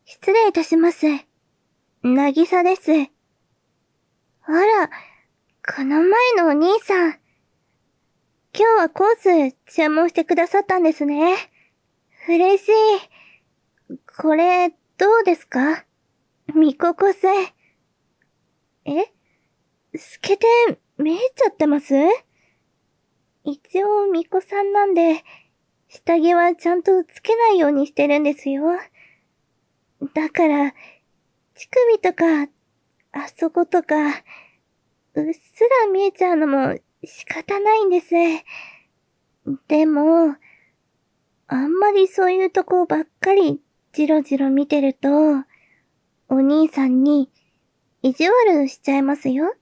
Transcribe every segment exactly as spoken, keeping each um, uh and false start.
失礼いたします。なぎさです。あら、この前のお兄さん。今日はコース注文してくださったんですね。嬉しい。これ、どうですか？みここせ。え？透けて見えちゃってます？一応みこさんなんで、下着はちゃんとつけないようにしてるんですよ。だから、乳首とか、あそことか、うっすら見えちゃうのも仕方ないんです。でも、あんまりそういうとこばっかりジロジロ見てると、お兄さんに意地悪しちゃいますよ。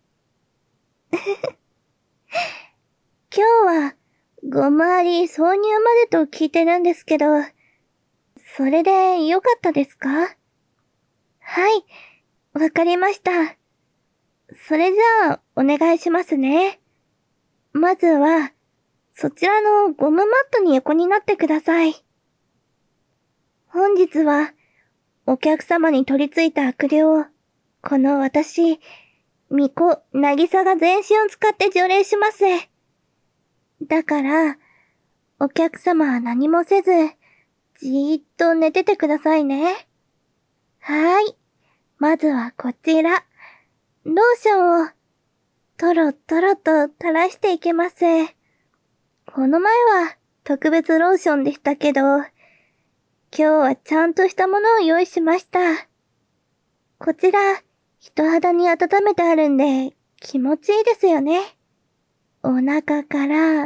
今日は、ごまわり挿入までと聞いてるんですけど、それでよかったですか？はい、わかりました。それじゃあ、お願いしますね。まずは、そちらのゴムマットに横になってください。本日は、お客様に取り付いた悪霊を、この私、みこ、なぎさが全身を使って除霊します。だから、お客様は何もせず、じーっと寝ててくださいね。はーい。まずはこちら。ローションを、トロトロと垂らしていきます。この前は特別ローションでしたけど、今日はちゃんとしたものを用意しました。こちら、人肌に温めてあるんで、気持ちいいですよね。お腹から、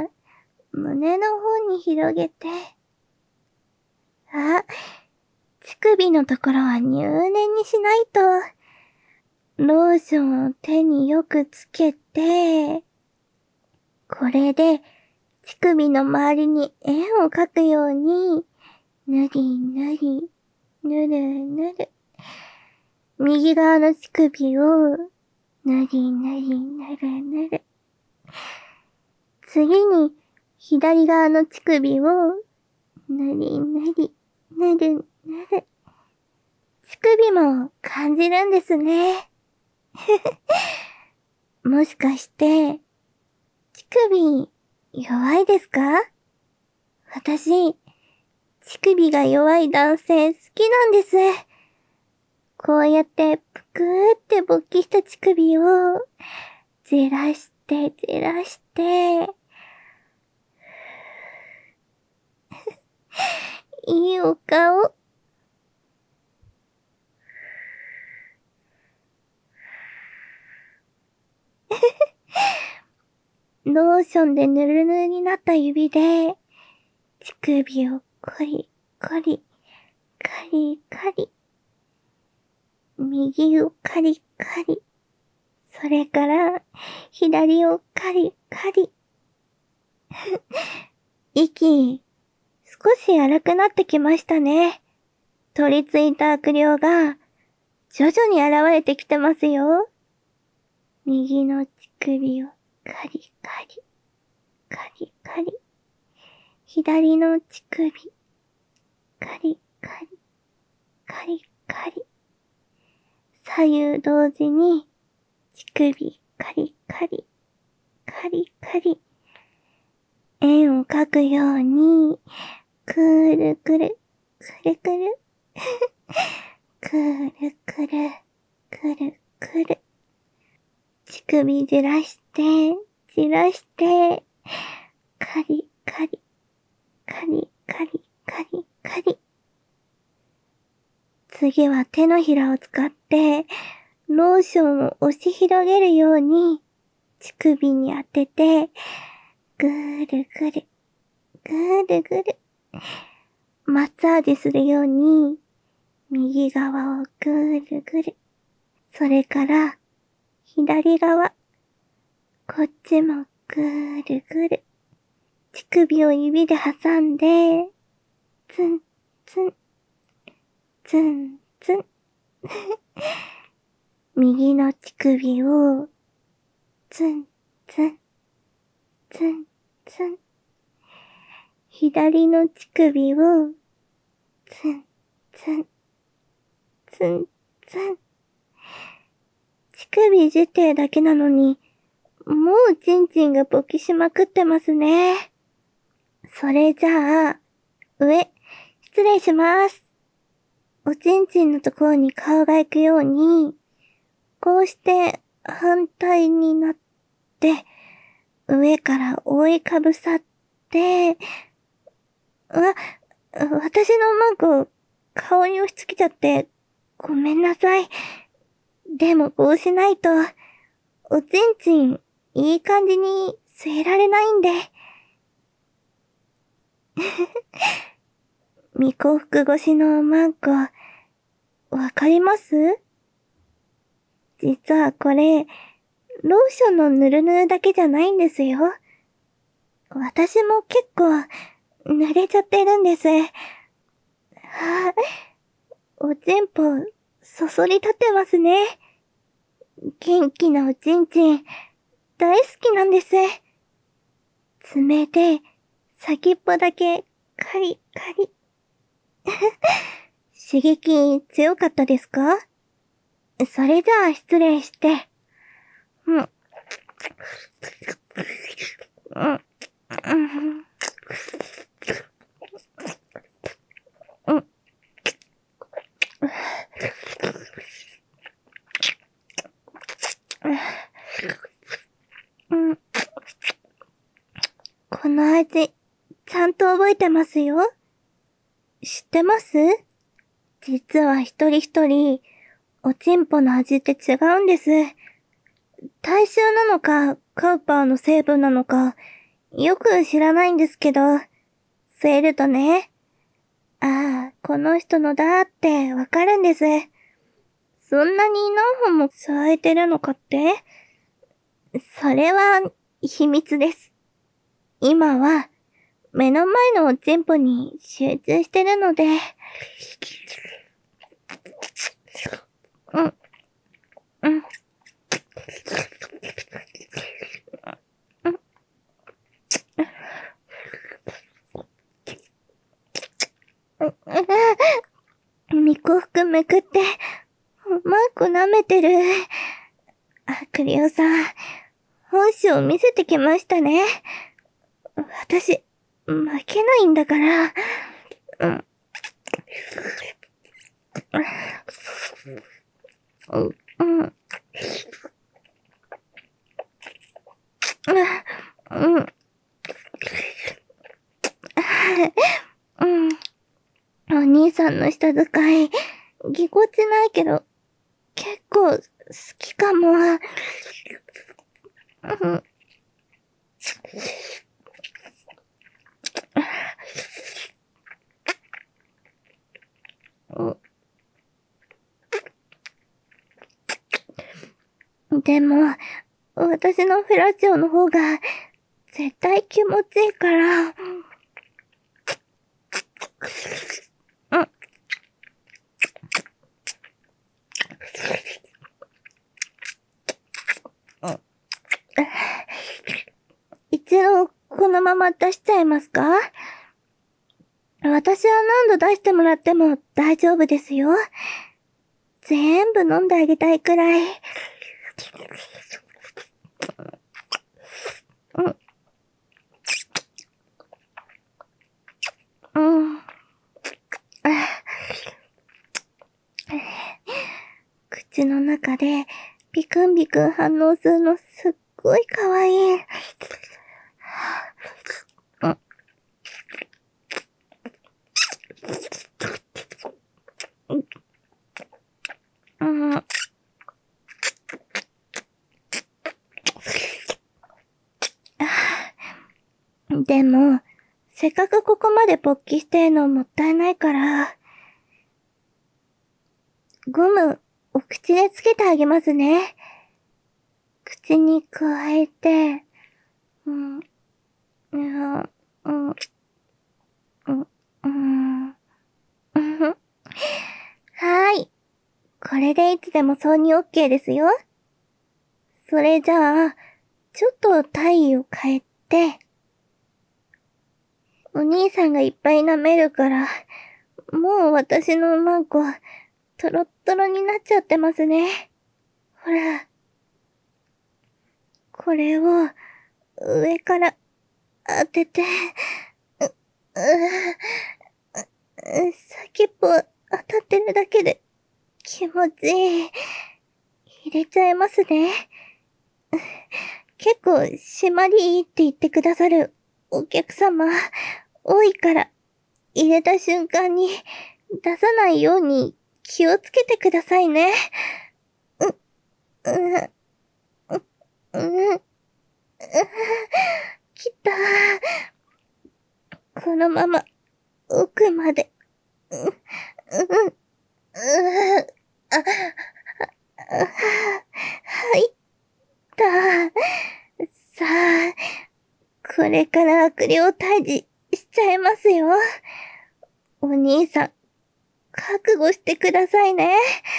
胸の方に広げて。あ、乳首のところは入念にしないと。ローションを手によくつけて、これで、乳首の周りに円を描くように、ぬりぬり、ぬるぬる。右側の乳首を、ぬりぬりぬるぬる。次に、左側の乳首を、ぬりぬり、ぬるぬる。乳首も感じるんですね。もしかして、乳首、弱いですか？私、乳首が弱い男性好きなんです。こうやってぷくーって勃起した乳首を、じらしてじらして、いいお顔。ローションでぬるぬるになった指で、乳首をコリコリ、カリカリ。右をカリカリ。それから、左をカリカリ。息、少し荒くなってきましたね。取り付いた悪霊が、徐々に現れてきてますよ。右の乳首をカリカリ、カリカリ。左の乳首、カリカリ、カリカリ。左右同時に、乳首、カリカリ、カリカリ。円を描くように、くるくる、くるくる、くるくる、くるくる。乳首じらして、じらして、カリカリ、カリカリ、カリカリ。次は手のひらを使って、ローションを押し広げるように、乳首に当てて、ぐーるぐる、ぐーるぐる。マッサージするように、右側をぐーるぐる。それから、左側。こっちもぐーるぐる。乳首を指で挟んで、ツン、ツン、ツン、ツン。右の乳首を、ツン、ツン、ツン、ツン。左の乳首を、ツン、ツン。 ツンツン。乳首いじってるだけなのに、もうチンチンが勃起しまくってますね。それじゃあ、上、失礼します。おちんちんのところに顔が行くように、こうして反対になって、上から覆いかぶさって、わ、私のマーク顔に押し付けちゃって、ごめんなさい。でもこうしないと、おちんちん、いい感じに据えられないんで。未幸福越しのマンコ、わかります？実はこれ、ローションのぬるぬるだけじゃないんですよ。私も結構、濡れちゃってるんです。はぁ、おちんぽ、そそり立ってますね。元気なおちんちん、大好きなんです。爪で、先っぽだけ、カリカリ。刺激強かったですか？それじゃあ失礼して。うん。うん。うん。うん。うん。この味、ちゃんと覚えてますよ。知ってます？実は一人一人、おちんぽの味って違うんです。大衆なのか、カウパーの成分なのか、よく知らないんですけど、吸えるとね、ああ、この人のだーってわかるんです。そんなに何本も吸われてるのかって？それは、秘密です。今は、目の前のおちんぽに集中してるので、うん、うん、うん、みこふくめくって、マーク舐めてる。あ、クリオさん、本性を見せてきましたね。私、負けないんだから。うん。うん。うん。うん。うん。お兄さんの舌遣い、ぎこちないけど、結構好きかも。うん。でも、私のフェラチオの方が、絶対気持ちいいから。うん。一度、このまま出しちゃいますか？私は何度出してもらっても大丈夫ですよ。全部飲んであげたいくらい。うん。うん。口の中でビクンビクン反応するのすっごい可愛い。うん。うん。でも、せっかくここまで勃起してんのもったいないから、ゴム、お口でつけてあげますね。口に加えて、うん、うん、うん、うん、うん、うん。はーい。これでいつでも挿入 OK ですよ。それじゃあ、ちょっと体位を変えて、お兄さんがいっぱい舐めるから、もう私のマンコ、 トロットロになっちゃってますね。ほら。これを、上から当てて、う、う、う、先っぽ当たってるだけで気持ちいい。入れちゃいますね。結構締まりいいって言ってくださるお客様多いから、入れた瞬間に出さないように気をつけてくださいね。う、う、う、う、う、きた。このまま奥まで。う、う、う、あ、入った。さあ、これから悪霊退治しちゃいますよ。お兄さん、覚悟してくださいね。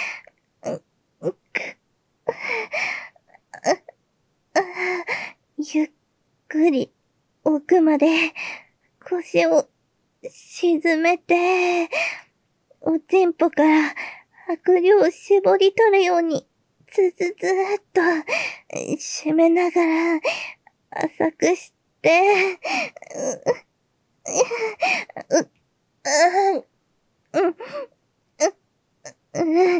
ゆっくり奥まで腰を沈めて、おちんぽから悪霊を絞り取るように、ずずずーっと締めながら浅くして、う、う、う、う、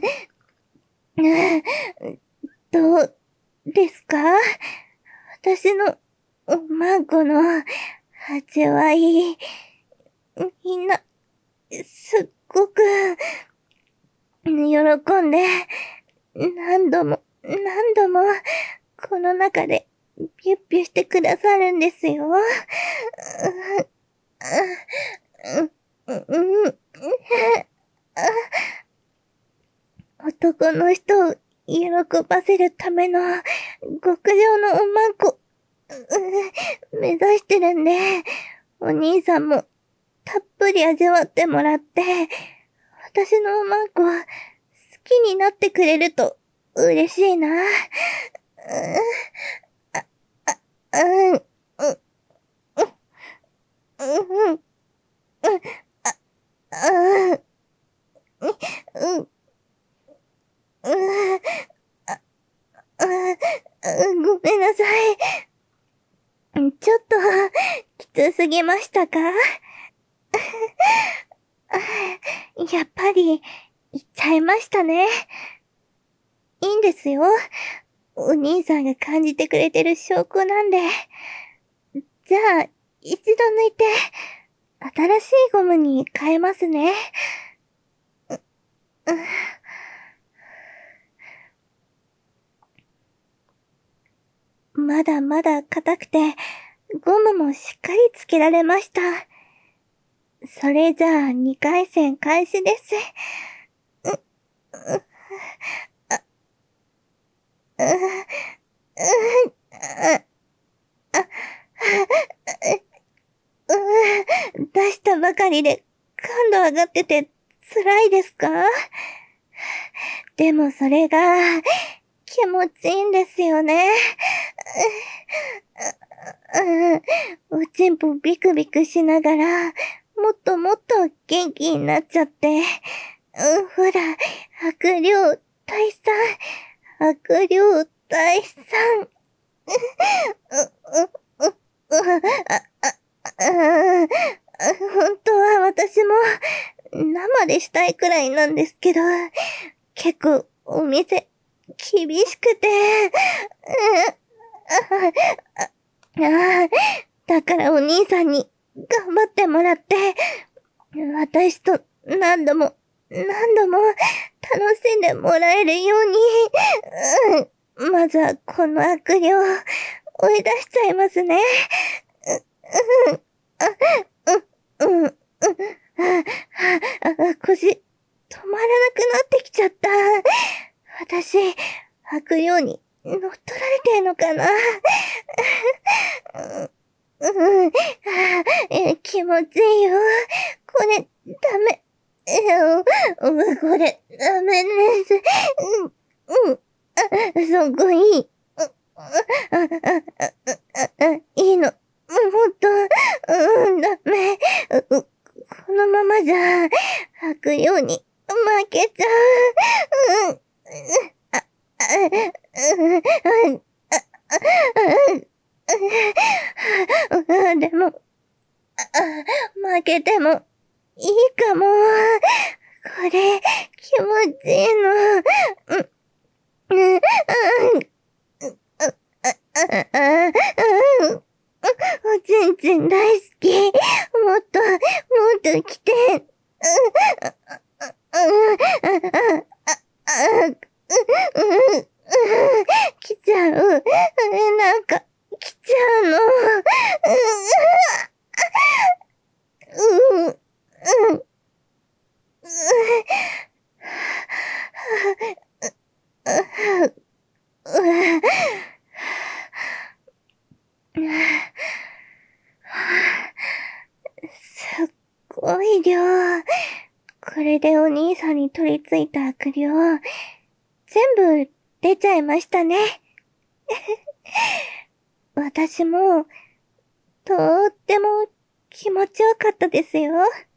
う、どうですか？私のおまんこの味わい、みんな、すっごく、喜んで、何度も、何度も、この中で、ピュッピュしてくださるんですよ。男の人を喜ばせるための極上のおまんこ、目指してるんで、お兄さんもたっぷり味わってもらって、私のおまんこ好きになってくれると嬉しいな。うん、うん、うん、うん、あ、うん、うん、ごめんなさい。ちょっと、きつすぎましたか？やっぱり、言っちゃいましたね。いいんですよ。お兄さんが感じてくれてる証拠なんで。じゃあ、一度抜いて、新しいゴムに変えますね。まだまだ硬くて、ゴムもしっかりつけられました。それじゃあ、二回戦開始です。う、う、あ、う、う、あ、あ、う、出したばかりで感度上がってて辛いですか？でもそれが気持ちいいんですよね。おちんぽビクビクしながら、もっともっと元気になっちゃって。うん、ほら、悪霊退散、悪霊退散。本当は私も生でしたいくらいなんですけど、結構お店厳しくて、ああ、だからお兄さんに頑張ってもらって、私と何度も何度も楽しんでもらえるように、うん、まずはこの悪霊を追い出しちゃいますね。うん、うん、うん、うん、あ、腰、止まらなくなってきちゃった。私、悪霊に乗っ取られてんのかな。うん、え、気持ちいいよ。これ、ダメ。うん、これ、ダメです。うん、うん、あ、そこいい。あ、あ、あ、あ、いいの。もっと、うん、ダメ。このままじゃ、悪霊に負けちゃう。うん。あ、うん。うん。でも、負けてもいいかも。これ、気持ちいいの。うん。うん。うん。おちんちん大好き。もっと、もっと来て。来ちゃう。なんか、来ちゃうの。うん。うん。すっごい量。これでお兄さんに取り付いた悪霊、全部出ちゃいましたね。私も、とっても気持ちよかったですよ。